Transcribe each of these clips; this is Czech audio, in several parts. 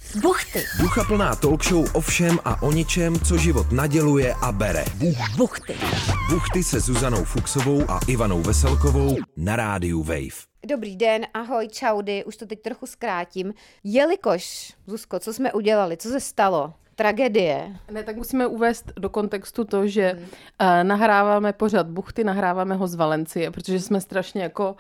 Buchty. Duchaplná talk show o všem a o ničem, co život naděluje a bere. Buchty. Buchty se Zuzanou Fuxovou a Ivanou Veselkovou na rádiu Wave. Dobrý den, ahoj, čaudy, už to teď trochu zkrátím. Jelikož, Zuzko, co jsme udělali, co se stalo? Tragédie. Ne, tak musíme uvést do kontextu to, že nahráváme pořad Buchty, nahráváme ho z Valencie, protože jsme strašně jako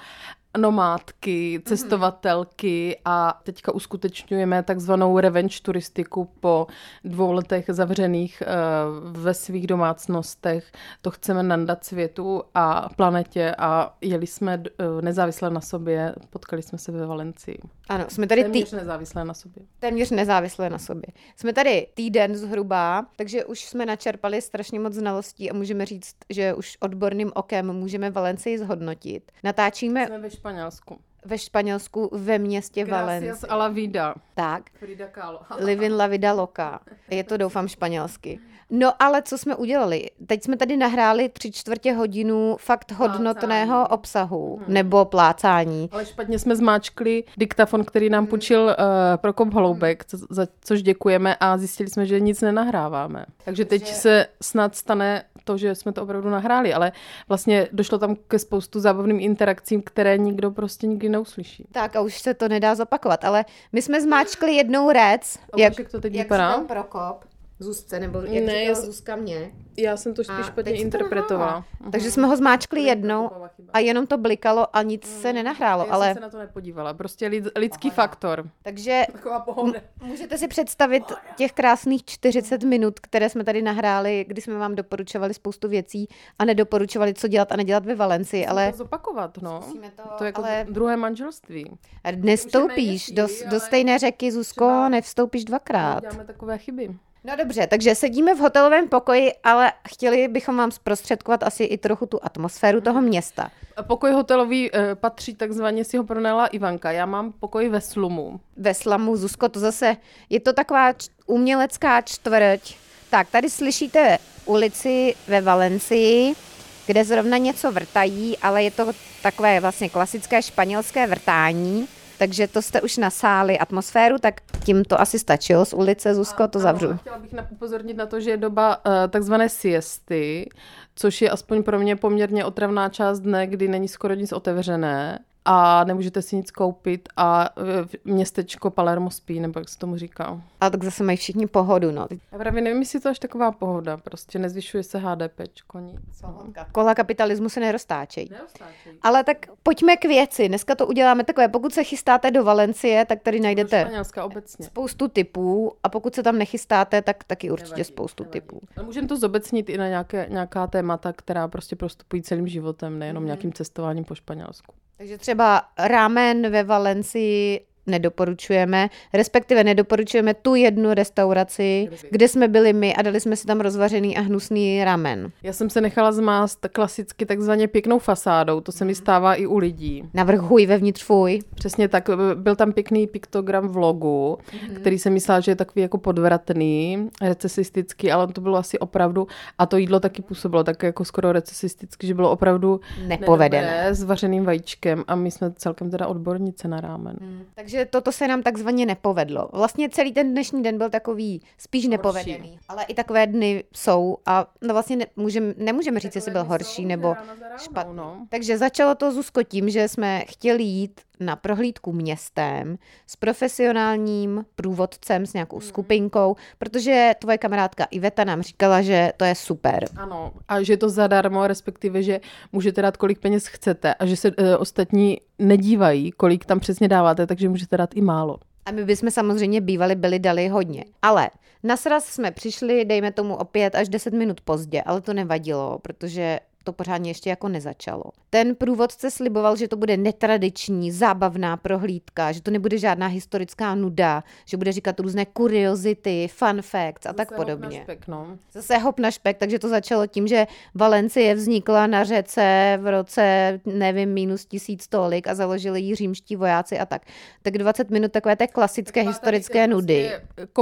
nomádky, cestovatelky a teďka uskutečňujeme takzvanou revenge turistiku po 2 letech zavřených ve svých domácnostech. To chceme nandat světu a planetě a jeli jsme nezávisle na sobě, potkali jsme se ve Valencii. Ano, jsme tady téměř nezávislé na sobě. Téměř nezávislé na sobě. Jsme tady týden zhruba, takže už jsme načerpali strašně moc znalostí a můžeme říct, že už odborným okem můžeme Valencii zhodnotit. Natáčíme Jsme ve Španělsku. Ve Španělsku, ve městě Valencia. Gracias a la vida. Tak. Frida Kahlo. Livin la vida loca. Je to, doufám, španělsky. No ale co jsme udělali? Teď jsme tady nahráli 3/4 hodinu fakt hodnotného obsahu, nebo plácání. Ale špatně jsme zmáčkli diktafon, který nám půjčil Prokop Holoubek, za což děkujeme a zjistili jsme, že nic nenahráváme. Takže teď se snad stane to, že jsme to opravdu nahráli, ale vlastně došlo tam ke spoustu zábavným interakcím, které nikdo prostě nikdy neuslyší. Tak a už se to nedá zopakovat, ale my jsme zmáčkli jednou rec, jak to teď jak vypadá? říkal Prokop Zuzce, nebo jak říkala Zuzka mě. Já jsem to spíš špatně interpretovala. Takže jsme ho zmáčkli jednou a jenom to blikalo a nic se nenahrálo. Já ale jsem se na to nepodívala. Prostě lidský faktor. Takže Taková pohoda. můžete si představit těch krásných 40 minut, které jsme tady nahráli, kdy jsme vám doporučovali spoustu věcí a nedoporučovali, co dělat a nedělat ve Valencii. Ale to zopakovat, no. To je jako ale druhé manželství. Nestoupíš do stejné řeky, Zuzko, nevstoupíš dvakrát. Děláme takové chyby. No dobře, takže sedíme v hotelovém pokoji, ale chtěli bychom vám zprostředkovat asi i trochu tu atmosféru toho města. Pokoj hotelový patří, takzvaně si ho pronajala Ivanka. Já mám pokoj ve slumu. Ve slamu, Zuzko, to zase, je to taková umělecká čtvrť. Tak, tady slyšíte ulici ve Valencii, kde zrovna něco vrtají, ale je to takové vlastně klasické španělské vrtání. Takže to jste už nasáli atmosféru, tak tím to asi stačilo z ulice, Zuzko, to zavřu. Chtěla bych upozornit na to, že je doba takzvané siesty, což je aspoň pro mě poměrně otravná část dne, kdy není skoro nic otevřené a nemůžete si nic koupit a městečko Palermo spí, nebo jak se tomu říká. Ale tak zase mají všichni pohodu, no. Já právě nevím, jestli to až taková pohoda, prostě nezvyšuje se HDPčko, nic. Kola kapitalismu se neroztáčejí. Ale tak pojďme k věci. Dneska to uděláme takové, pokud se chystáte do Valencie, tak tady najdete spoustu typů a pokud se tam nechystáte, tak taky určitě spoustu typů. Ale můžeme to zobecnit i na nějaká témata, která prostě prostupují celým životem, nejenom nějakým cestováním po Španělsku. Takže třeba ramen ve Valencii nedoporučujeme, respektive nedoporučujeme tu jednu restauraci, kde jsme byli my a dali jsme si tam rozvařený a hnusný ramen. Já jsem se nechala zmást klasicky takzvaně pěknou fasádou, to se mi stává i u lidí. Navrch huj vevnitř fuj. Přesně tak, byl tam pěkný piktogram v logu, který jsem myslela, že je takový jako podvratný, recesistický, ale to bylo asi opravdu, a to jídlo taky působilo tak jako skoro recesisticky, že bylo opravdu nepovedené s vařeným vajíčkem a my jsme celkem teda odbornice na rámen. Takže toto se nám takzvaně nepovedlo. Vlastně celý ten dnešní den byl takový spíš nepovedený. Ale i takové dny jsou a no vlastně nemůžeme říct, jestli byl horší nebo špatný. No. Takže začalo to, Zuzko, tím, že jsme chtěli jít na prohlídku městem s profesionálním průvodcem, s nějakou skupinkou, protože tvoje kamarádka Iveta nám říkala, že to je super. Ano, a že je to zadarmo, respektive, že můžete dát, kolik peněz chcete a že se ostatní nedívají, kolik tam přesně dáváte, takže můžete dát i málo. A my bychom samozřejmě dali hodně. Ale na sraz jsme přišli, dejme tomu o 5 až 10 minut pozdě, ale to nevadilo, protože to pořádně ještě jako nezačalo. Ten průvodce sliboval, že to bude netradiční, zábavná prohlídka, že to nebude žádná historická nuda, že bude říkat různé kuriozity, fun facts a tak podobně. Zase hop na špek, takže to začalo tím, že Valencie vznikla na řece v roce, nevím, -1000 tolik a založili ji římští vojáci a tak. Tak 20 minut takové té klasické historické nudy.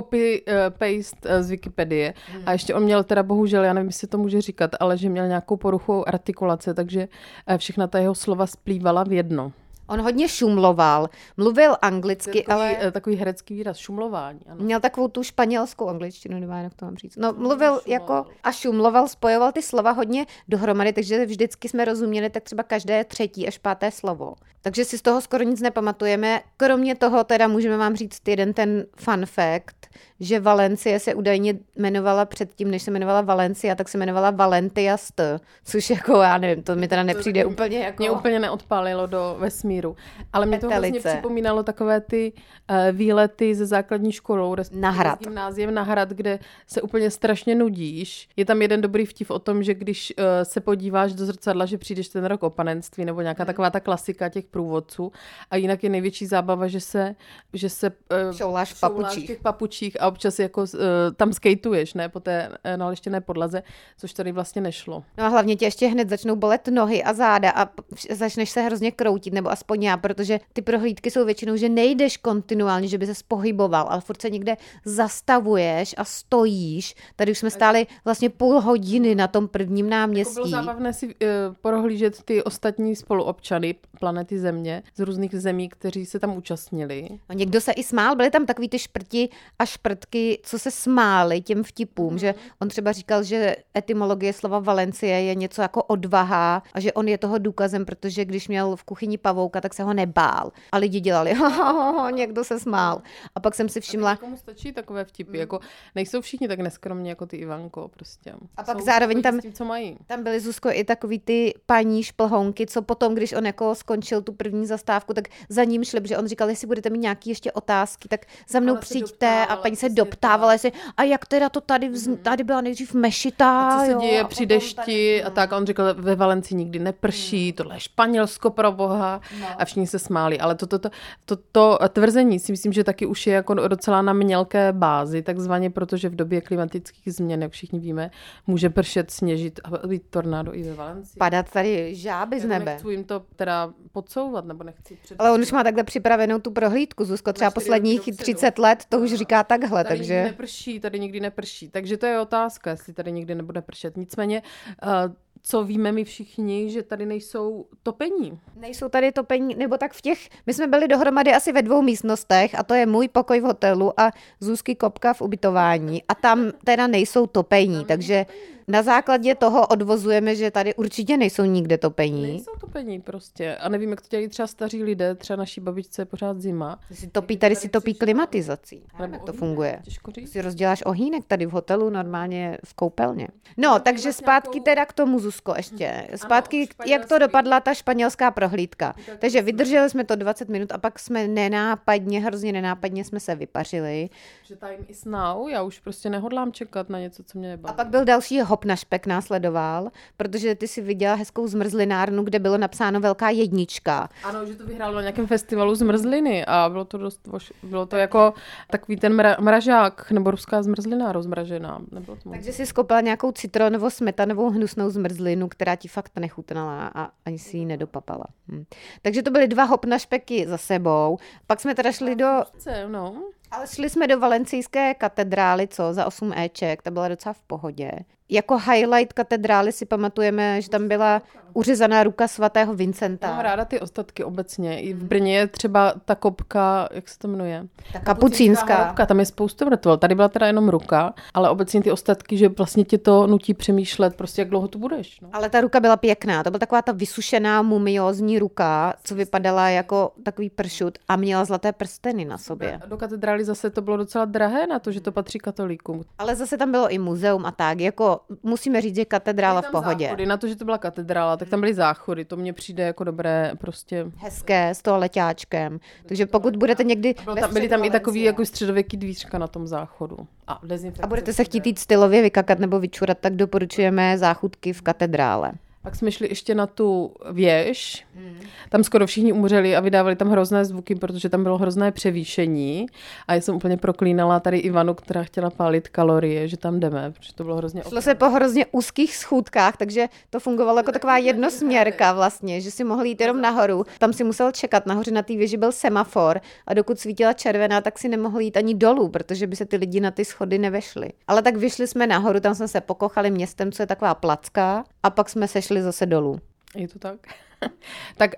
Copy-paste z Wikipedie. A ještě on měl teda bohužel, já nevím, jestli to může říkat, ale že měl nějakou poruchu artikulace, takže všechna ta jeho slova splývala v jedno. On hodně šumloval, mluvil anglicky, takový, ale... Takový herecký výraz, šumlování. Ano. Měl takovou tu španělskou angličtinu, nevím, jak to mám říct. No, mluvil jako a šumloval, spojoval ty slova hodně dohromady, takže vždycky jsme rozuměli tak třeba každé 3. až 5. slovo. Takže si z toho skoro nic nepamatujeme. Kromě toho teda můžeme vám říct jeden ten fun fact, že Valencie se údajně jmenovala předtím, než se jmenovala Valencia, tak se jmenovala Valentia St, což jako, já nevím, to mi teda nepřijde úplně jako... Mě úplně neodpálilo do vesmíru. Ale mě to Petelice. vlastně připomínalo takové ty výlety ze základní školou, Na Hrad. s gymnáziem na Hrad, kde se úplně strašně nudíš. Je tam jeden dobrý vtip o tom, že když se podíváš do zrcadla, že přijdeš ten rok o panenství nebo nějaká taková ta klasika těch průvodců a jinak je největší zábava, že se Šouláš v v těch papučích a občas jako tam skateuješ, ne, po té naleštěné podlaze, což tady vlastně nešlo. No a hlavně tě ještě hned začnou bolet nohy a záda a začneš se hrozně kroutit, nebo aspoň já, protože ty prohlídky jsou většinou, že nejdeš kontinuálně, že by se pohyboval, ale furt se někde zastavuješ a stojíš. Tady už jsme stáli vlastně půl hodiny na tom prvním náměstí. Bylo zábavné si prohlížet ty ostatní spoluobčany planety Země z různých zemí, kteří se tam účastnili. No, někdo se i smál, byly tam takový ty šprti a šprtky, co se smály těm vtipům, že on třeba říkal, že etymologie slova Valencie je něco jako odvaha a že on je toho důkazem, protože když měl v kuchyni pavouka, tak se ho nebál. A lidi dělali, někdo se smál. A pak jsem si všimla... Komu stačí takové vtipy, jako nejsou všichni tak neskromní jako ty Ivanko, prostě. A pak zároveň tam, tím, co mají. Tam byly, Zuzko, i takový ty paní šplhounky, co potom, když on jako skončil tu první zastávku, tak za ním šli, protože on říkal, jestli budete mít nějaký ještě otázky, tak za mnou přijďte a paní se doptávala, jestli, a jak teda to tady, tady byla nejdřív mešita. A co se jo, děje a při potom dešti tady, a tak. A on řekl, ve Valencii nikdy neprší, tohle je Španělsko pro boha. A všichni se smáli. Ale to tvrzení si myslím, že taky už je jako docela na mělké bázi, takzvaně, protože v době klimatických změn, jak všichni víme, může pršet, sněžit a být tornádo i ve Valencii. padat tady žáby z nebe. Nechci jim to teda podsouvat, nebo nechci Ale on už má takhle připravenou tu prohlídku, Zuzko, třeba posledních 30 let to už říká takhle, tady takže... Tady nikdy neprší, takže to je otázka, jestli tady nikdy nebude pršet. Nicméně, co víme my všichni, že tady nejsou topení. Nejsou tady topení, nebo tak my jsme byli dohromady asi ve 2 místnostech a to je můj pokoj v hotelu a Zuzky kopka v ubytování a tam teda nejsou topení, takže na základě toho odvozujeme, že tady určitě nejsou nikde topení. Nejsou topení prostě a nevím, jak to dělají třeba staří lidé, třeba naší babičce je pořád zima. Tady si topí klimatizací. Nebo Jak to ohýnek, funguje? těžko říct. Si rozděláš ohýnek tady v hotelu, normálně v koupelně. No, takže zpátky teda k tomu, Zuzko, ještě. Zpátky, jak to dopadla ta španělská prohlídka. Takže vydrželi jsme to 20 minut a pak jsme hrozně nenápadně jsme se vypařili. Že time is now, já už prostě nehodlám čekat na něco, co mě nebaví. A pak byl další hop na špek následoval, protože ty si viděla hezkou zmrzlinárnu, kde bylo napsáno velká 1. Ano, že to vyhrálo na nějakém festivalu zmrzliny a bylo to bylo to jako takový ten mražák nebo ruská zmrzlina rozmražená. Nebylo to Takže si skoupila nějakou citronovou smetanovou hnusnou zmrzlinu, která ti fakt nechutnala a ani si ji nedopapala. Takže to byly 2 hop na špeky za sebou. Pak jsme teda šli Ale šli jsme do valencijské katedrály, za 8 éček, ta byla docela v pohodě. Jako highlight katedrály si pamatujeme, že tam byla uřezaná ruka svatého Vincenta. Mám ráda ty ostatky obecně. I v Brně je třeba ta kopka, jak se to jmenuje? Ta kapucínská kopka, tam je spoustu mrtvol. Tady byla teda jenom ruka, ale obecně ty ostatky, že vlastně tě to nutí přemýšlet, prostě jak dlouho tu budeš. No. Ale ta ruka byla pěkná, to byla taková ta vysušená mumiózní ruka, co vypadala jako takový pršut a měla zlaté prsteny na sobě. Do katedrály zase to bylo docela drahé na to, že to patří katolíkům. Ale zase tam bylo i muzeum a tak, jako musíme říct, že katedrála v pohodě. Záchody, na to, že to byla katedrála, tak tam byly záchody, to mně přijde jako dobré, prostě. Hezké, s toho leťáčkem. Takže pokud budete někdy... Byly tam i takový jako středověký dvířka na tom záchodu. A budete se chtít jít stylově vykakat nebo vyčurat, tak doporučujeme záchutky v katedrále. Pak jsme šli ještě na tu věž. Tam skoro všichni umřeli a vydávali tam hrozné zvuky, protože tam bylo hrozné převýšení. A já jsem úplně proklínala tady Ivanu, která chtěla pálit kalorie, že tam jdeme, protože to bylo hrozně... Šlo se po hrozně úzkých schůdkách, takže to fungovalo jako taková jednosměrka vlastně, že si mohl jít jenom nahoru. Tam si musel čekat, nahoře na té věži byl semafor a dokud svítila červená, tak si nemohl jít ani dolů, protože by se ty lidi na ty schody nevešli. Ale tak vyšli jsme nahoru, tam jsme se pokochali městem, co je taková placka, a pak jsme sešli zase dolů. Je to tak? Tak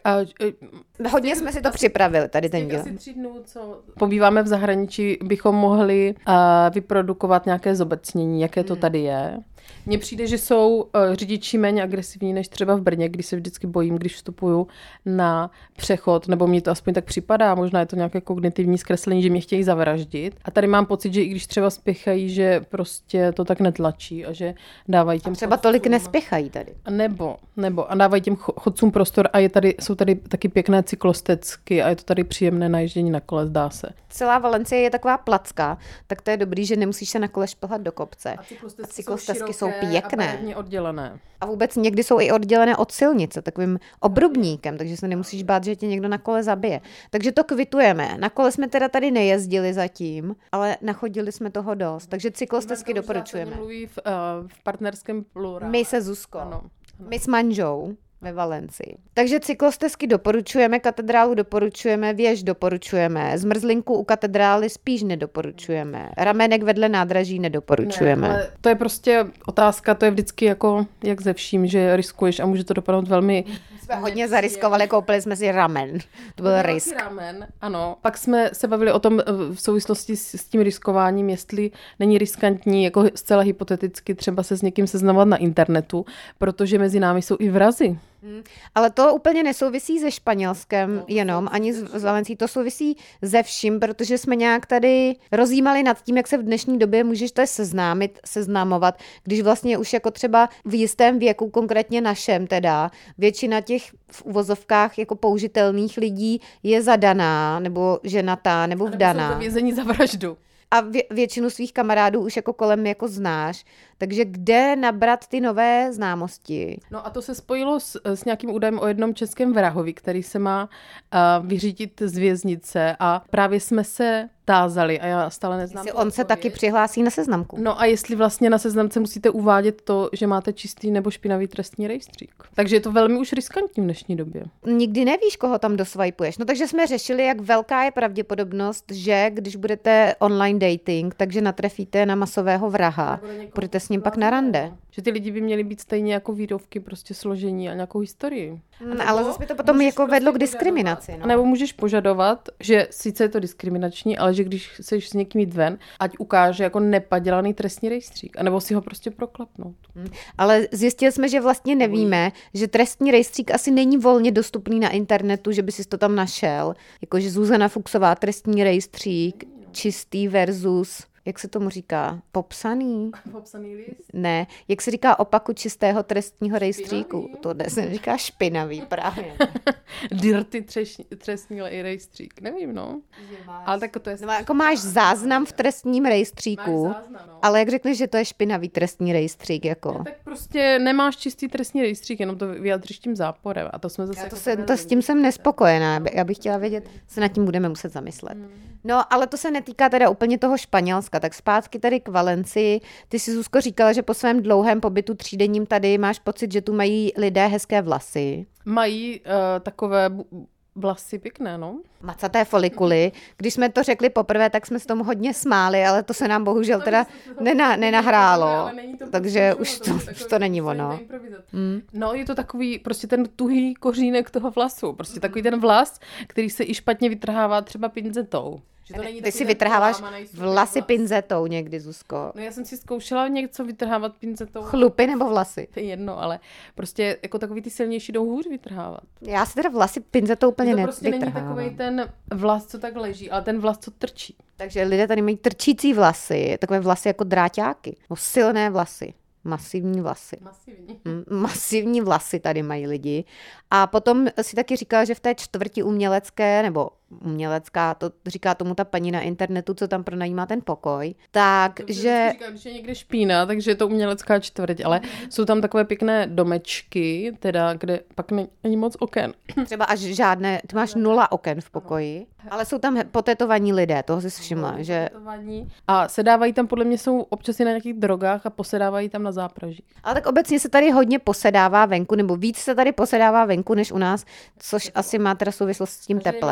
hodně jsme si to připravili tady ten díl. Asi 3 dnů, co pobýváme v zahraničí, bychom mohli vyprodukovat nějaké zobecnění, jaké to tady je. Mně přijde, že jsou řidiči méně agresivní než třeba v Brně, když se vždycky bojím, když vstupuju na přechod, nebo mně to aspoň tak připadá, možná je to nějaké kognitivní zkreslení, že mě chtějí zavraždit. A tady mám pocit, že i když třeba spěchají, že prostě to tak netlačí a že dávají těm třeba tolik nespěchají tady. Nebo a dávají těm chodcům prostor a jsou tady taky pěkné cyklostezky a je to tady příjemné najíždění na kole, zdá se. Celá Valencie je taková placka, tak to je dobrý, že nemusíš se na kole šplhat do kopce. A cyklostezky jsou pěkné. A oddělené. A vůbec někdy jsou i oddělené od silnice, takovým obrubníkem, takže se nemusíš bát, že tě někdo na kole zabije. Takže to kvitujeme. Na kole jsme teda tady nejezdili zatím, ale nachodili jsme toho dost. Takže cyklostezky doporučujeme. Mluví v partnerském plurálu. My se Zuzkou. Ano. My s manžou ve Valencii. Takže cyklostezky doporučujeme, katedrálu doporučujeme, věž doporučujeme, zmrzlinku u katedrály spíš nedoporučujeme, ramenek vedle nádraží nedoporučujeme. Ne, ale to je prostě otázka, to je vždycky jako jak ze vším, že riskuješ a může to dopadnout velmi... Jsme hodně zariskovali, koupili jsme si ramen. To byl risk. Ramen, ano. Pak jsme se bavili o tom v souvislosti s tím riskováním, jestli není riskantní, jako zcela hypoteticky třeba se s někým seznamovat na internetu, protože mezi námi jsou i vrazi. Ale to úplně nesouvisí se Španělskem jenom, ani s Valencií, to souvisí se vším, protože jsme nějak tady rozjímali nad tím, jak se v dnešní době můžeš tady seznamovat, když vlastně už jako třeba v jistém věku, konkrétně našem teda, většina těch v uvozovkách jako použitelných lidí je zadaná, nebo ženatá, nebo vdaná. Nebo jsou vězení za vraždu. A většinu svých kamarádů už jako kolem jako znáš. Takže kde nabrat ty nové známosti? No a to se spojilo s nějakým údajem o jednom českém vrahovi, který se má vyřídit z věznice a právě jsme se tázali a já stále neznám. Jestli on se taky přihlásí na seznamku. No a jestli vlastně na seznamce musíte uvádět to, že máte čistý nebo špinavý trestní rejstřík. Takže je to velmi už riskantní v dnešní době. Nikdy nevíš, koho tam doswipuješ. No takže jsme řešili, jak velká je pravděpodobnost, že když budete online dating, takže natrefíte na masového vraha. Budete s ním pak na rande. Že ty lidi by měli být stejně jako výrovky, prostě složení a nějakou historii. Ale zase by to potom jako vedlo k diskriminaci. No. Nebo můžeš požadovat, že sice je to diskriminační, ale že když chceš s někým jít ven, ať ukáže jako nepadělaný trestní rejstřík, anebo si ho prostě proklepnout. Ale zjistili jsme, že vlastně nevíme, že trestní rejstřík asi není volně dostupný na internetu, že by si to tam našel. Jakože Zuzana Fuchsová trestní rejstřík, čistý versus... Jak se tomu říká? Popsaný? Popsaný list? Ne. Jak se říká opaku čistého trestního rejstříku? To se říká špinavý právě. Dirty trestní rejstřík. Nevím, no. Ale tak to je... No, jako máš záznam v trestním rejstříku, ale jak řekneš, že to je špinavý trestní rejstřík? Jako? Ne, tak prostě nemáš čistý trestní rejstřík, jenom to vyjadříš tím záporem. A to jsme zase... S tím jsem nespokojená. Já bych chtěla vědět, se nad tím budeme muset zamyslet. No, ale to se netýká teda úplně toho Španělska. Tak zpátky tady k Valencii. Ty si, Zuzko, říkala, že po svém dlouhém pobytu třídenním tady máš pocit, že tu mají lidé hezké vlasy. Mají takové vlasy pěkné, no. Macaté folikuly. Když jsme to řekli poprvé, tak jsme s tomu hodně smáli, ale to se nám bohužel teda nenahrálo. Takže už to není ono. No, je to takový prostě ten tuhý kořínek toho vlasu. Prostě takový ten vlas, který se i špatně vytrhává třeba pinzetou. Ty si vytrháváš vlasy pinzetou někdy, Zuzko. No já jsem si zkoušela něco vytrhávat pinzetou. Chlupy nebo vlasy? To je jedno, ale prostě jako takový ty silnější jdou hůř vytrhávat. Já si teda vlasy pinzetou úplně nevytrhávám. To prostě není takovej ten vlas, co tak leží, ale ten vlas, co trčí. Takže lidé tady mají trčící vlasy, takové vlasy jako dráťáky. No, silné vlasy. Masivní vlasy. Masivní vlasy tady mají lidi. A potom si taky říkala, že v té čtvrti umělecké, nebo umělecká, to říká tomu ta paní na internetu, co tam pronajímá ten pokoj, takže... Říkám, že je někde špína, takže je to umělecká čtvrť, ale jsou tam takové pěkné domečky, teda, kde pak není moc oken. Třeba až žádné, ty máš 0 oken v pokoji, ale jsou tam potetovaní lidé, toho jsi všimla, že... A sedávají tam, podle mě jsou občas i na nějakých drogách a posedávají tam na zápraží. Ale tak obecně se tady hodně posedává venku, nebo víc se tady posedává venku než u nás, což asi má teda souvislost s tím teplem, no.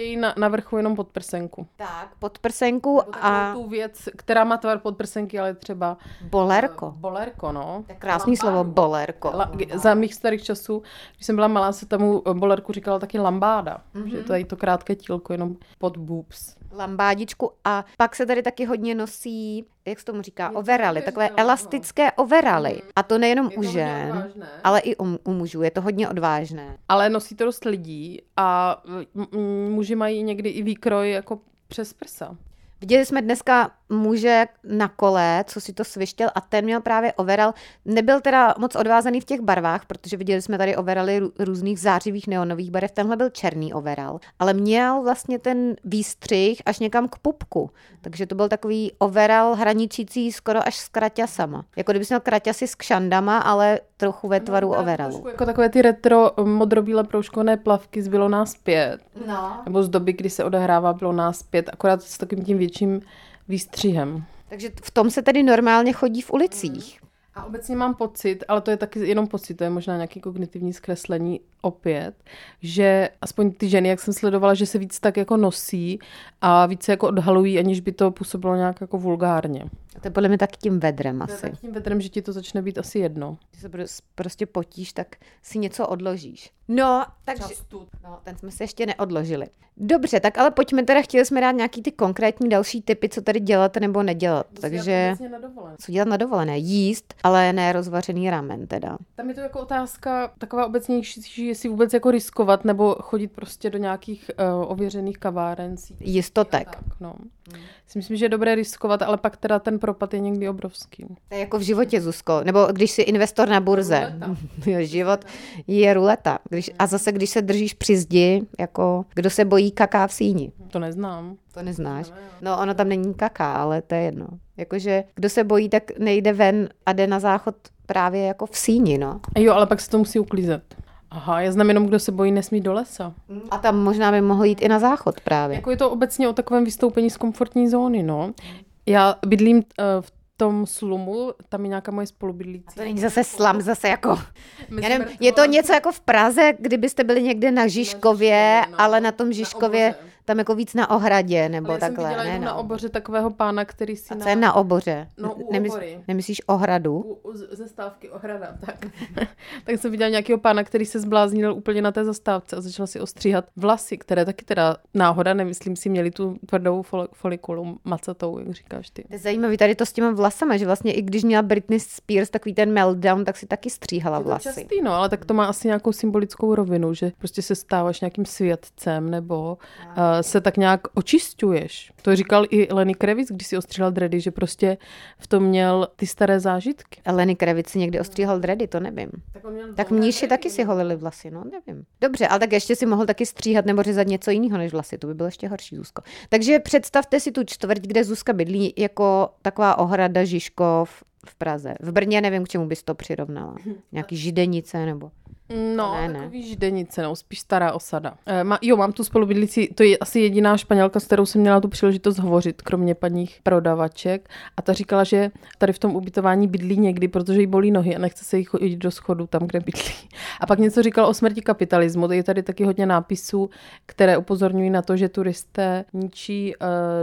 chtějí na vrchu jenom podprsenku. Tak, podprsenku a... tu věc, která má tvar podprsenky, ale třeba... Bolerko. Bolerko, no. Tak krásný slovo, bolerko. Za mých starých časů, když jsem byla malá, se tomu bolerku říkala taky lambáda. Že to je to krátké tílko, jenom pod boobs. Lambádičku a pak se tady taky hodně nosí, jak se tomu říká, overaly, takové elastické overaly. A to nejenom u žen, ale i u mužů, je to hodně odvážné. Ale nosí to dost lidí a muži mají někdy i výkroj jako přes prsa. Viděli jsme dneska muže na kole, co si to svištěl a ten měl právě overal. Nebyl teda moc odvázaný v těch barvách, protože viděli jsme tady overaly různých zářivých neonových barev. Tenhle byl černý overal, ale měl vlastně ten výstřih až někam k pupku. Takže to byl takový overal hraničící skoro až s kraťasama. Jako kdybys měl kraťasy s kšandama, ale trochu ve tvaru overalu. Jako takové ty retro modrobíle proužkované plavky z Bylo nás 5. No. Nebo z doby, kdy se odehrává Bylo nás 5, akorát s takovým tím větším výstřihem. Takže v tom se tedy normálně chodí v ulicích. A obecně mám pocit, ale to je taky jenom pocit, to je možná nějaké kognitivní zkreslení opět, že aspoň ty ženy, jak jsem sledovala, že se víc tak jako nosí a víc se jako odhalují, aniž by to působilo nějak jako vulgárně. A to je podle mě taky tím vedrem asi. To je taky tím vedrem, že ti to začne být asi jedno. Když se prostě potíš, tak si něco odložíš. No, takže... No, ten jsme se ještě neodložili. Dobře, tak ale pojďme teda, chtěli jsme dát nějaký ty konkrétní další tipy, co tady dělat nebo nedělat. Takže co dělat na dovolené? Jíst, ale ne rozvařený ramen teda. Tam je to jako otázka taková obecnější, jestli vůbec jako riskovat nebo chodit prostě do nějakých ověřených kaváren. Jistotek. Tak, no. Myslím, že je dobré riskovat, ale pak teda ten propad je někdy obrovský. To je jako v životě, Zuzko. Nebo když jsi investor na burze. Život je ruleta. A zase, když se držíš při zdi, jako kdo se bojí kaká v síni. To neznám. To neznáš? No, ono tam není kaká, ale to je jedno. Jakože kdo se bojí, tak nejde ven a jde na záchod právě jako v síni, no. Jo, ale pak se to musí uklízet. Aha, já znám jenom, kdo se bojí, nesmí do lesa. A tam možná by mohl jít i na záchod právě. Jako je to obecně o takovém vystoupení z komfortní zóny, no. Já bydlím v tom slumu, tam je nějaká moje spolubydlící. A to není zase slam, zase jako... Já nevím, je to něco jako v Praze, kdybyste byli někde na Žižkově, no, ale na tom Žižkově tam jako víc na ohradě, nebo ale takhle. Ale já jsem viděla na oboře takového pána, který si... A co je na oboře? No, Nemyslíš ohradu? Ze stávky ohrada, tak. Tak jsem viděla nějakého pána, který se zbláznil úplně na té zastávce a začal si ostříhat vlasy, které taky teda náhoda, nemyslím si, měli tu tvrdou folikulu macatou, jak říkáš ty. To je zajímavý tady to s těma vlasama, že vlastně i když měla Britney Spears takový ten meltdown, tak si taky stříhala vlasy. Je to častý, no, ale tak to má asi nějakou symbolickou rovinu, že prostě se stáváš nějakým světcem nebo se tak nějak očišťuješ. To říkal i Lenny Kravitz, když si ostříhal dready, že prostě v tom měl ty staré zážitky. Lenny Kravitz si někdy ostříhal dready, to nevím. Tak mníši taky si holili vlasy, no nevím. Dobře, ale tak ještě si mohl taky stříhat nebo řezat něco jiného než vlasy, to by bylo ještě horší, Zuzko. Takže představte si tu čtvrť, kde Zuzka bydlí, jako taková ohrada Žižkov v Praze. V Brně nevím, k čemu bys to přirovnala. Nějaký Židenice nebo... No, takový Židenice, no, spíš stará osada. Mám tu spolubydlící, to je asi jediná Španělka, s kterou jsem měla tu příležitost hovořit, kromě paní prodavaček. A ta říkala, že tady v tom ubytování bydlí někdy, protože jí bolí nohy a nechce se jí chodit do schodu tam, kde bydlí. A pak něco říkala o smrti kapitalismu. Je tady taky hodně nápisů, které upozorňují na to, že turisté ničí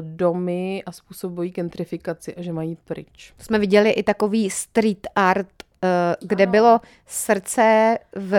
domy a způsobují gentrifikaci a že mají jít pryč. Jsme viděli i takový street art, kde bylo srdce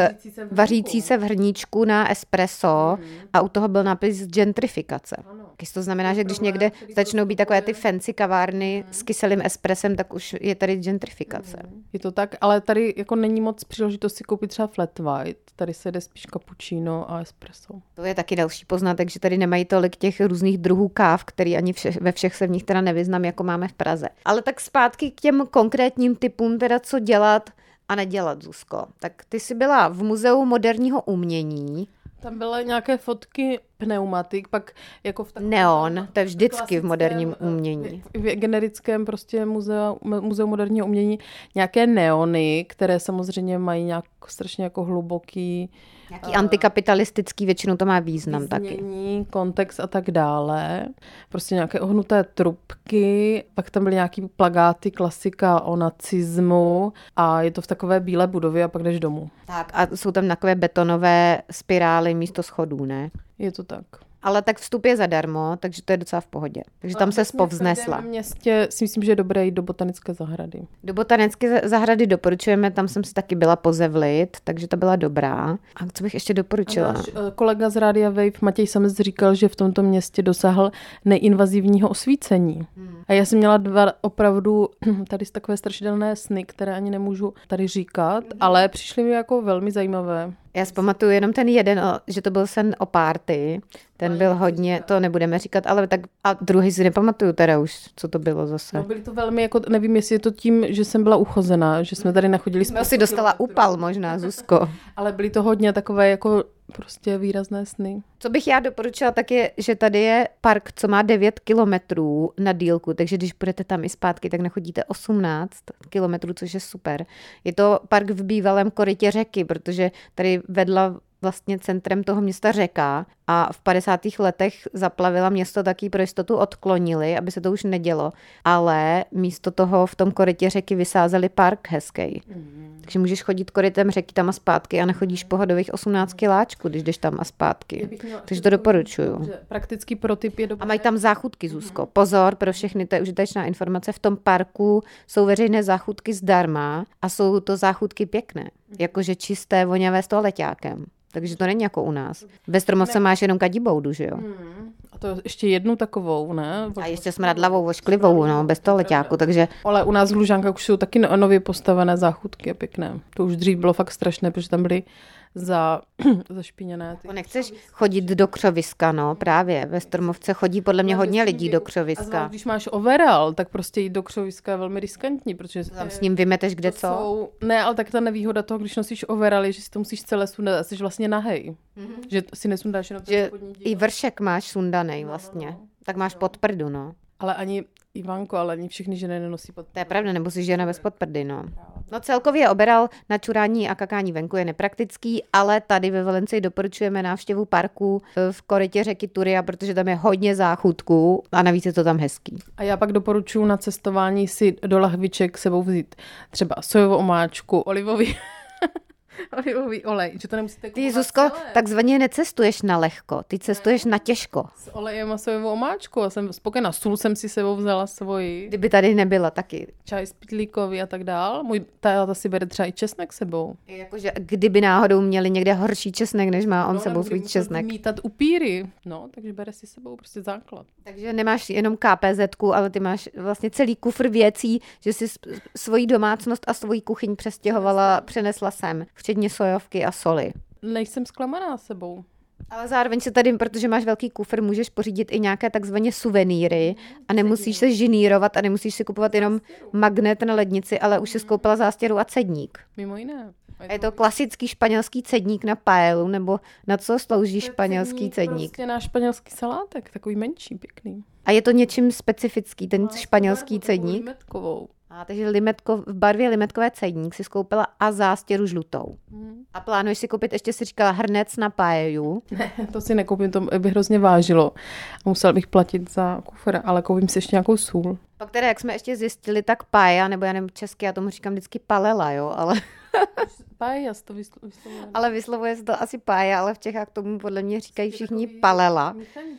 vařící se v hrníčku na espresso a u toho byl nápis gentrifikace. To znamená, že když někde začnou být takové ty fancy kavárny s kyselým espresem, tak už je tady gentrifikace. Je to tak, ale tady jako není moc příležitost si koupit třeba flat white. Tady se jde spíš cappuccino a espresso. To je taky další poznatek, že tady nemají tolik těch různých druhů káv, který ani ve všech se v nich teda nevyznám, jako máme v Praze. Ale tak zpátky k těm konkrétním typům, teda co dělat a nedělat, Zuzko. Tak ty jsi byla v Muzeu moderního umění. Tam byly nějaké fotky pneumatik, pak jako v takovém... Neon, to je vždycky v moderním umění. V generickém prostě muzeu moderního umění nějaké neony, které samozřejmě mají nějak strašně jako hluboký... Nějaký antikapitalistický, většinou to má význam taky. Kontext a tak dále. Prostě nějaké ohnuté trubky, pak tam byly nějaký plakáty, klasika o nacismu a je to v takové bílé budově a pak jdeš domů. Tak a jsou tam takové betonové spirály místo schodů, ne? Je to tak. Ale tak vstup je zadarmo, takže to je docela v pohodě. Takže tam se povznesla. V městě si myslím, že je dobré jít do botanické zahrady. Do botanické zahrady doporučujeme, tam jsem si taky byla pozevlit, takže ta byla dobrá. A co bych ještě doporučila? A náš kolega z Rádia Wave, Matěj Samec, říkal, že v tomto městě dosáhl neinvazivního osvícení. A já jsem měla 2 opravdu tady takové strašidelné sny, které ani nemůžu tady říkat, ale přišly mi jako velmi zajímavé. Já si pamatuju jenom ten jeden, že to byl sen o party. Ten byl hodně, to nebudeme říkat, ale tak a druhý si nepamatuju teda už, co to bylo zase. No, byly to velmi, jako nevím, jestli je to tím, že jsem byla uchozená, že jsme tady nachodili spoustu. Asi dostala úpal možná, Zuzko. Ale byly to hodně takové jako prostě výrazné sny. Co bych já doporučila, tak je, že tady je park, co má 9 kilometrů na dílku, takže když budete tam i zpátky, tak nachodíte 18 kilometrů, což je super. Je to park v bývalém korytě řeky, protože tady vedla vlastně centrem toho města řeka a v 50. letech zaplavila město, taky pro jistotu odklonili, aby se to už nedělo, ale místo toho v tom korytě řeky vysázeli park hezký. Takže můžeš chodit korytem řeky tam a zpátky a nachodíš pohodových 18 kiláčků, když jdeš tam a zpátky. Takže to doporučuju. Praktický protip je dobré. A mají tam záchutky, Zuzko. Pozor, pro všechny, to je užitečná informace. V tom parku jsou veřejné záchutky zdarma a jsou to záchutky pěkné. Jakože čisté, voňavé s toaleťákem. Takže to není jako u nás. Ve Stromovce máš jenom kadiboudu, že jo? A to ještě jednu takovou, ne? A ještě smradlavou, vošklivou, no, bez toaleťáku, takže... Ale u nás v Lužánkách už jsou taky nově postavené záchutky, pěkné. To už dřív bylo fakt strašné, protože tam byly zašpiněné. Nechceš chodit do křoviska, no, právě. Ve Stromovce chodí podle mě hodně lidí do křoviska. A když máš overall, tak prostě jít do křoviska je velmi riskantní, protože... Tam s ním vymeteš kde co? Ne, ale tak ta nevýhoda toho, když nosíš overall, je, že si to musíš celé sundat a jsi vlastně nahej. Že si nesundáš jenom ten spodní díl. I vršek máš sundanej vlastně. No. Tak máš podprdu, no. Ale ani Ivanko, ale ani všechny ženy nenosí podprdy. To je pravda, nebo si žena bez podprdy, no. No celkově overall na čurání a kakání venku je nepraktický, ale tady ve Valencii doporučujeme návštěvu parku v korytě řeky Turia, protože tam je hodně záchutků a navíc je to tam hezký. A já pak doporučuji na cestování si do lahviček sebou vzít třeba sojovou omáčku, olivový olej, že to nemusíte kupovat. Ty, Zuzko, takzvaně necestuješ na lehko, ty cestuješ na těžko. S olejem a sojovou omáčkou, já jsem spokojená, sůl jsem si sebou vzala svoji. Kdyby tady nebyla taky. Čaj z pytlíkový a tak dál. Můj táta si bere třeba i česnek sebou. Jakože kdyby náhodou měli někde horší česnek, než má on sebou svůj česnek. Mítat upíry, no, takže bere si sebou prostě základ. Takže nemáš jenom KPZ-ku, ale ty máš vlastně celý kufr věcí, že si svoji domácnost a svoji kuchyň přenesla sem, včetně sojovky a soli. Nejsem zklamaná sebou. Ale zároveň se tady, protože máš velký kufr, můžeš pořídit i nějaké takzvané suvenýry a nemusíš se žinírovat a nemusíš si kupovat jenom magnet na lednici, ale už si skoupila zástěru a cedník. Mimo jiné. A je to klasický španělský cedník na paelu, nebo na co slouží španělský cedník? Prostě náš španělský salátek, takový menší, pěkný. A je to něčím specifický, ten španělský cedník? Limetkovou. A takže v barvě limetkové cedník si skoupila a zástěru žlutou. A plánuješ si koupit, ještě si říkala, hrnec na paeju? Ne, to si nekoupím, to by hrozně vážilo. Musel bych platit za kufr, ale koupím si ještě nějakou sůl. Pak teda, jak jsme ještě zjistili, tak paeja, nebo já nevím česky, já tomu říkám vždycky palela, jo, ale... Paeja to vyslovuje. Ale vyslovuje se to asi paeja, ale v Čechách tomu podle mě říkají všichni palela.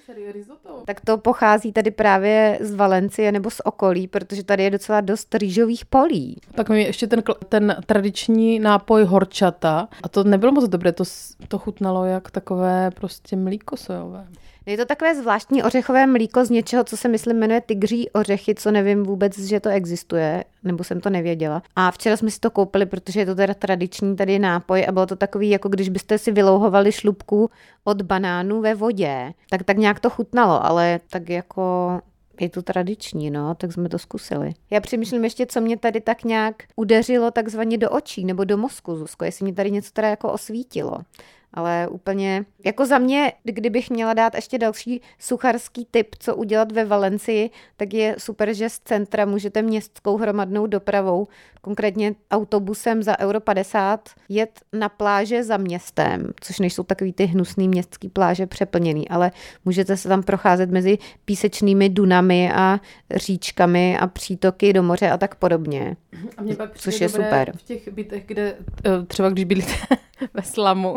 Tak to pochází tady právě z Valencie nebo z okolí, protože tady je docela dost rýžových polí. Tak mi ještě ten tradiční nápoj horčata, a to nebylo moc dobré, to chutnalo jak takové prostě mlíko sojové. Je to takové zvláštní ořechové mlíko z něčeho, co se myslím jmenuje tygří ořechy, co nevím vůbec, že to existuje, nebo jsem to nevěděla. A včera jsme si to koupili, protože je to teda tradiční tady nápoj a bylo to takový, jako když byste si vylouhovali šlupku od banánu ve vodě. Tak nějak to chutnalo, ale tak jako... Je to tradiční, no, tak jsme to zkusili. Já přemýšlím ještě, co mě tady tak nějak udeřilo takzvaně do očí nebo do mozku, Zuzko, jestli mě tady něco teda jako osvítilo. Ale úplně, jako za mě, kdybych měla dát ještě další sucharský tip, co udělat ve Valencii, tak je super, že z centra můžete městskou hromadnou dopravou, konkrétně autobusem za euro 50, jet na pláže za městem, což nejsou takový ty hnusný městský pláže přeplněný, ale můžete se tam procházet mezi písečnými dunami a říčkami a přítoky do moře a tak podobně. A mě pak což je super. V těch bytech, kde třeba když bydlíte ve slamu,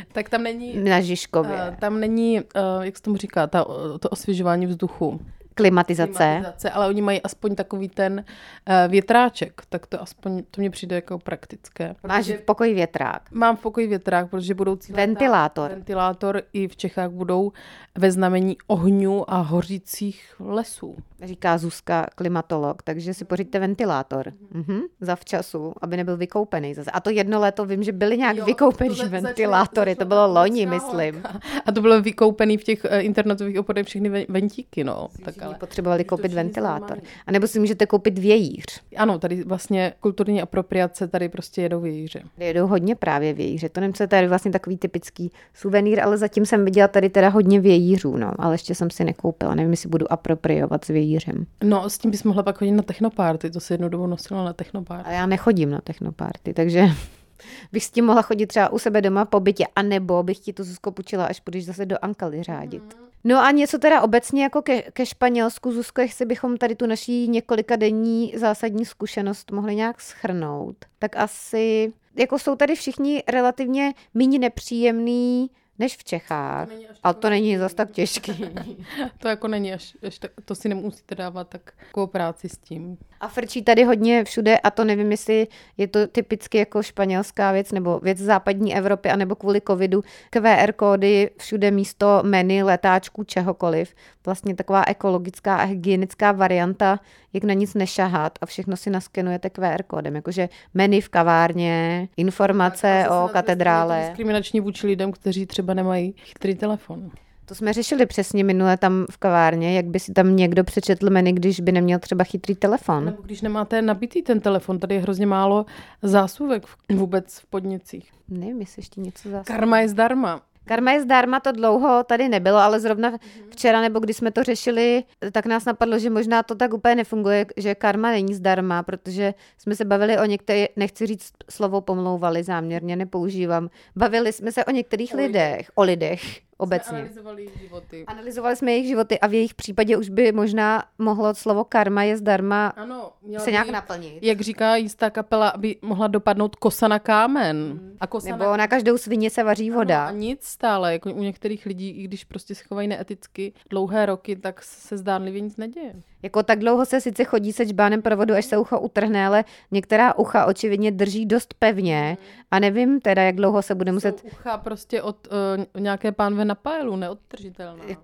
Tak tam není... Na Žižkově. Tam není, jak se tomu říká, to osvěžování vzduchu. Klimatizace, ale oni mají aspoň takový ten větráček, tak to aspoň, to mně přijde jako praktické. Máš v pokoji větrák. Mám v pokoji větrák, protože budoucí Ventilátor i v Čechách budou ve znamení ohňů a hořících lesů. Říká Zuzka, klimatolog, takže si pořiďte ventilátor. Zavčasu, aby nebyl vykoupený zase. A to jedno léto vím, že byly nějak vykoupený ventilátory, to bylo loni, myslím. A to bylo vykoupený v těch internetových obchodech všechny ventíky, no. Tak ale potřebovali koupit ventilátor. A nebo si můžete koupit vějíř. Ano, tady vlastně kulturní apropriace, tady prostě jedou vějíře. Jedou hodně právě vějíře. To nevím, co je tady vlastně takový typický suvenýr, ale zatím jsem viděla tady teda hodně vějířů, no. Ale ještě jsem si nekoupila. Nevím, jestli budu apropriovat s vějířem. No, s tím bys mohla pak chodit na technoparty. To si jednou dobu nosila na technoparty. A já nechodím na technoparty, takže bych s tím mohla chodit třeba u sebe doma po bytě, anebo bych ti to, Zuzko, půjčila, až půjdeš zase do Ankaly řádit. No a něco teda obecně jako ke Španělsku, Zuzko, jestli bychom tady tu naší několikadenní zásadní zkušenost mohli nějak shrnout, tak asi, jako jsou tady všichni relativně méně nepříjemný než v Čechách. Ale to není zas tak těžký. To jako není až tak, to si nemusíte dávat takovou práci s tím. A frčí tady hodně všude a to nevím, jestli je to typicky jako španělská věc nebo věc západní Evropy, anebo kvůli covidu QR kódy všude místo menu, letáčků, čehokoliv. Vlastně taková ekologická a hygienická varianta, jak na nic nešahat a všechno si naskenujete QR kódem. Jakože menu v kavárně, informace o katedrále. Je to diskriminační vůči lidem, kteří třeba nemají chytrý telefon. To jsme řešili přesně minule tam v kavárně, jak by si tam někdo přečetl menu, když by neměl třeba chytrý telefon. Nebo když nemáte nabitý ten telefon, tady je hrozně málo zásuvek vůbec v podnicích. Nevím, jestli ještě něco zásuvek. Karma je zdarma. Karma je zdarma, to dlouho tady nebylo, ale zrovna včera, nebo když jsme to řešili, tak nás napadlo, že možná to tak úplně nefunguje, že karma není zdarma, protože jsme se bavili o některých, nechci říct slovo pomlouvali, záměrně nepoužívám, bavili jsme se o některých lidech. Obecně. Analyzovali jsme jejich životy a v jejich případě už by možná mohlo slovo karma je zdarma se nějak naplnit. Jak říká jistá kapela, aby mohla dopadnout kosa na kámen. A kosa nebo na každou svině se vaří voda. A nic stále, jako u některých lidí, i když prostě se chovají neeticky dlouhé roky, tak se zdánlivě nic neděje. Jako tak dlouho se sice chodí se čbánem provodu, až se ucho utrhne, ale některá ucha očividně drží dost pevně a nevím teda, jak dlouho se bude muset... Ucha prostě od nějaké pánve na pájelu, neodtržitelná. Jako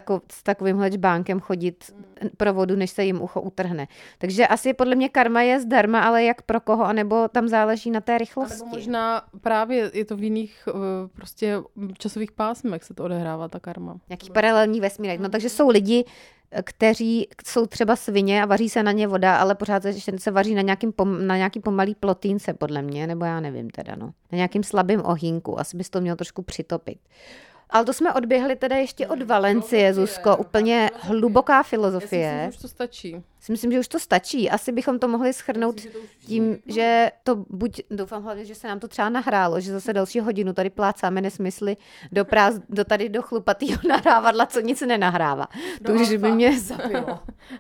s takovýmhle čbánkem chodit provodu, než se jim ucho utrhne. Takže asi podle mě karma je zdarma, ale jak pro koho, anebo tam záleží na té rychlosti. Nebo možná právě je to v jiných prostě časových pásmech se to odehrává, ta karma. Nějakých paralelních vesmírech. No takže jsou lidi, kteří jsou třeba svině a vaří se na ně voda, ale pořád se vaří na nějaký pomalý plotýnce, podle mě, nebo já nevím teda, no. Na nějakým slabým ohýnku, asi bys to měl trošku přitopit. Ale to jsme odběhli teda ještě od Valencie, Zuzko, úplně hluboká filozofie. Já si myslím, že už to stačí. Myslím, že už to stačí. Asi bychom to mohli shrnout tím, že to doufám hlavně, že se nám to třeba nahrálo, že zase další hodinu tady plácáme nesmysly do chlupatýho nahrávadla, co nic nenahrává. To už by mě zabilo.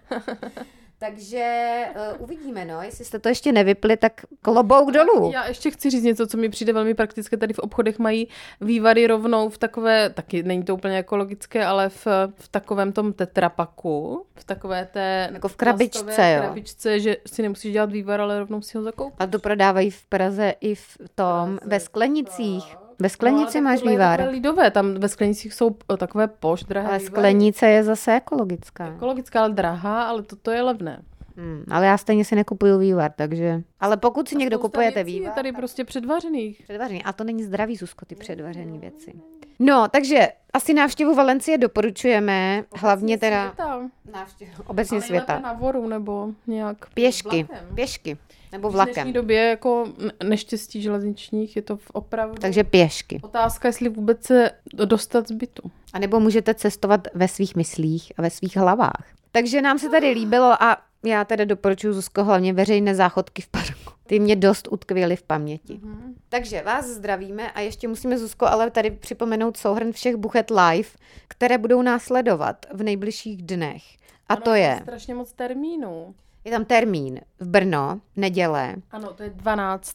Takže uvidíme, no, jestli jste to ještě nevypli, tak klobouk dolů. Já ještě chci říct něco, co mi přijde velmi praktické. Tady v obchodech mají vývary rovnou v takové, taky není to úplně ekologické, ale v takovém tom tetrapaku, v takové té jako v krabičce, krabičce, že si nemusíš dělat vývar, ale rovnou si ho zakoupíš. A to prodávají v Praze i v tom, ve sklenicích. Ve sklenici máš vývar. To je lidové, tam ve sklenicích jsou takové drahé ale sklenice je zase ekologická. Ekologická, ale drahá, ale to je levné. Ale já stejně si nekupuju vývar, takže... Ale pokud si někdo kupujete vývar... je tady prostě předvařený. A to není zdravý, Zuzko, ty předvařený věci. No, takže asi návštěvu Valencie doporučujeme, hlavně teda... Obecně světa. Na voru nebo nějak... Pěšky. Nebo vlakem. V dnešní době jako neštěstí železničních je to opravdu... Takže pěšky. Otázka, jestli vůbec se dostat z bytu. A nebo můžete cestovat ve svých myslích a ve svých hlavách. Takže nám se tady líbilo a já teda doporučuji, Zuzko, hlavně veřejné záchodky v parku. Ty mě dost utkvěly v paměti. Takže vás zdravíme a ještě musíme, Zuzko, ale tady připomenout souhrn všech Buchet Live, které budou následovat v nejbližších dnech. A to je... strašně moc termínů. Je tam termín v Brno, neděle. Ano, to je 12.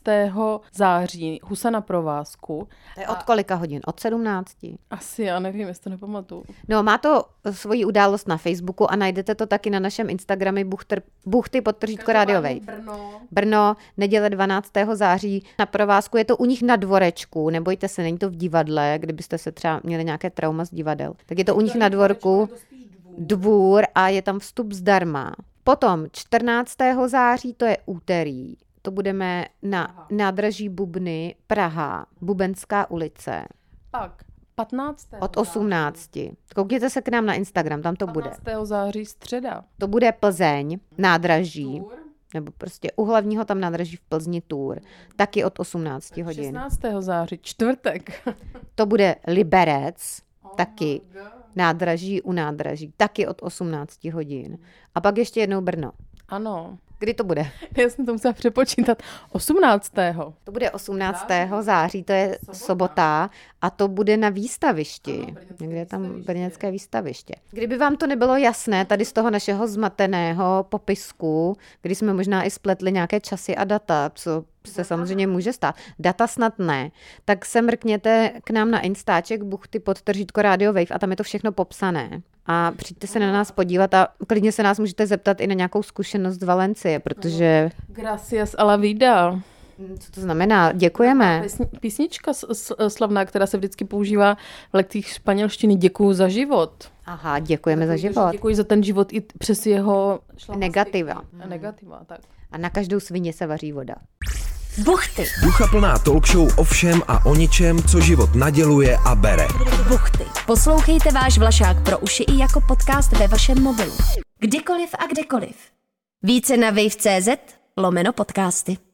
září, Husa na provázku. To je od kolika hodin? Od 17? Asi, já nevím, jestli to nepamatuju. No, má to svoji událost na Facebooku a najdete to taky na našem Instagramu buchty_Radio Wave. Brno, neděle 12. září na provázku. Je to u nich na dvorečku, nebojte se, není to v divadle, kdybyste se třeba měli nějaké trauma z divadel. Tak je to u nich na dvorku, dvůr a je tam vstup zdarma. Potom 14. září, to je úterý, to budeme na nádraží Bubny, Praha, Bubenská ulice. Pak 15. Od 18. Koukněte se k nám na Instagram, tam to bude. 15. září středa. To bude Plzeň, nádraží, nebo prostě u hlavního tam nádraží v Plzni Tour, taky od 18 hodin. 16. září, čtvrtek. To bude Liberec, taky nádraží u nádraží, taky od 18 hodin. A pak ještě jednou Brno. Ano. Kdy to bude? Já jsem to musela přepočítat. 18. To bude 18. září, to je sobota a to bude na výstavišti. Někde je tam brněnské výstaviště. Kdyby vám to nebylo jasné tady z toho našeho zmateného popisku, kdy jsme možná i spletli nějaké časy a data, co se samozřejmě může stát. Data snad ne. Tak se mrkněte k nám na Instaček buchty_Radio Wave a tam je to všechno popsané. A přijďte se na nás podívat a klidně se nás můžete zeptat i na nějakou zkušenost z Valencie, protože... Gracias a la vida. Co to znamená? Děkujeme. Písnička slavná, která se vždycky používá v lekcích španělštiny. Děkuju za život. Aha, děkujeme za život. Děkuji za ten život i přes jeho negativa. Negativa, tak. A na každou svině se vaří voda. Buchty. Duchaplná talk show o všem a o ničem, co život naděluje a bere. Buchty. Poslouchejte váš Vlašák pro uši i jako podcast ve vašem mobilu. Kdykoliv a kdekoliv. Více na wave.cz/podcasty.